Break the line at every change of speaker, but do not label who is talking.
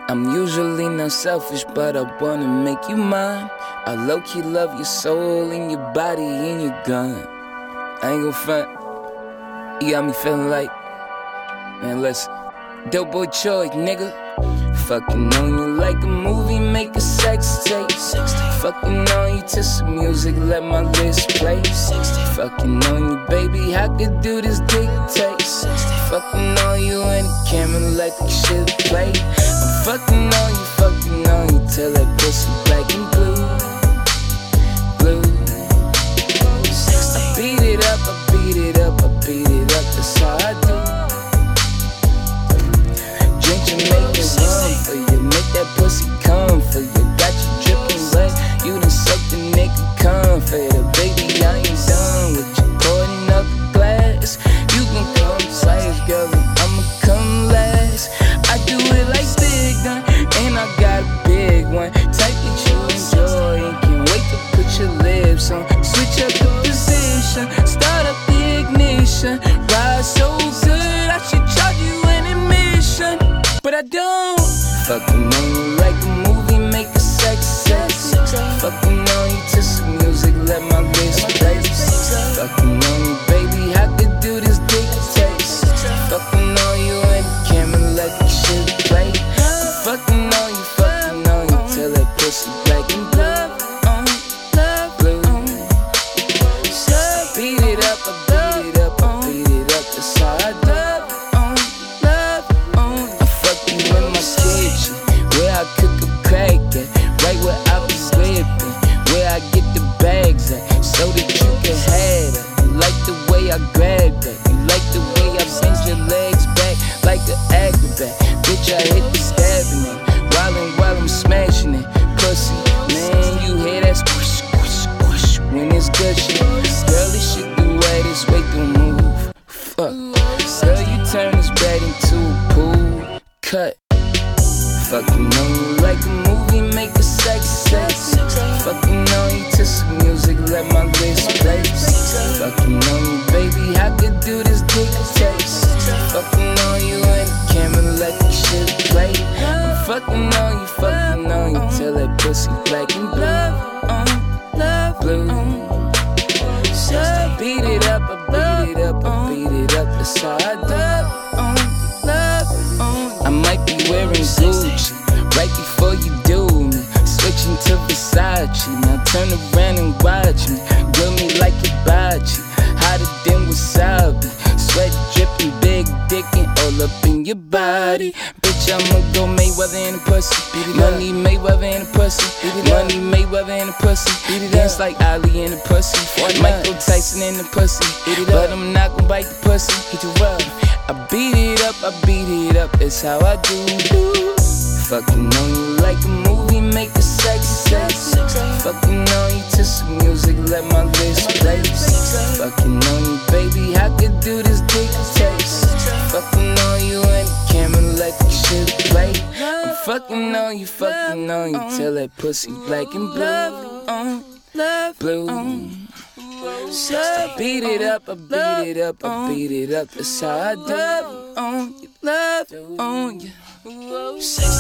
I'm usually not selfish, but I wanna make you mine. I low-key love your soul and your body and your gun. I ain't gon' front. You got me feeling like, man, listen. Dope boy Troy, nigga. Fucking on you like a movie, make a sex tape. Fucking on you to some music, let my list play. Fucking on you, baby, I could do this dictate. Fucking on you and the camera like the shit play. I'm fucking on you till that pussy black and blue. I beat it up, I beat it up, I beat it up, that's how I do. Drink Jamaican rum for you, make that pussy come for you. Got you dripping wet, you done sucked the nigga cum for you. Baby, I ain't done with you, pouring up a glass. You can come twice, girl, and I'ma come last. I do it like Big Gun, and I got a big one. Type that you enjoy and can't wait to put your lips on. Switch up the position, start up the ignition. Ride so good, I should charge you an admission, but I don't. Fucking on you like a movie, make a sex. Fucking on you to some music, let my wrist play. Fucking on you, baby, I could do this dictate. Fucking on you and the camera let the shit play. I'm fucking on you till that pussy black and blue. Beat it up, I beat it up, I beat it up, that's how I do. I fuck you in my kitchen, where I cook a crack at, right where I be whipping, where I get the bags at, so that you can have it. You like the way I grab that, you like the way I bend your legs back like an acrobat. Bitch, I hit the stabbing it, while I'm smashing it. Pussy, man, you hear that squish, squish, squish when it's gushy. Girl, this shit the way this way to move. Fuck, girl, you turn this bed into a pool. Cut. Fucking on you like a movie, make a sex. Fucking on you to some music, let my wrist play. Fucking on you, baby, I could do this dictate. Fucking on you and the camera let the shit play. I'm fucking on you till that pussy black and blue. Beat it up, I beat it up, I beat it up, that's how I do. I might be wearing Gucci right before you do me. Switching to Versace, now turn around and watch me. Grill me like hibachi, hotter than wasabi. Sweat dripping, big dick and all up in your body. Bitch, I'ma go Mayweather in the pussy. Money Mayweather in the pussy. Money Mayweather in the pussy. Dance like Ali in the pussy. Michael Tyson in the pussy. But I'm not gon' bite the pussy. Hit you up. I beat it up, that's how I do. Fucking on you like a movie, make a sex. Fucking on you to some music, let my wrist play. Fucking on you, baby, I could do this dictate. Fucking on you and the camera let the shit play. I'm fucking on you till that pussy black and blue. I beat it up, I beat it up, I beat it up, that's how I do.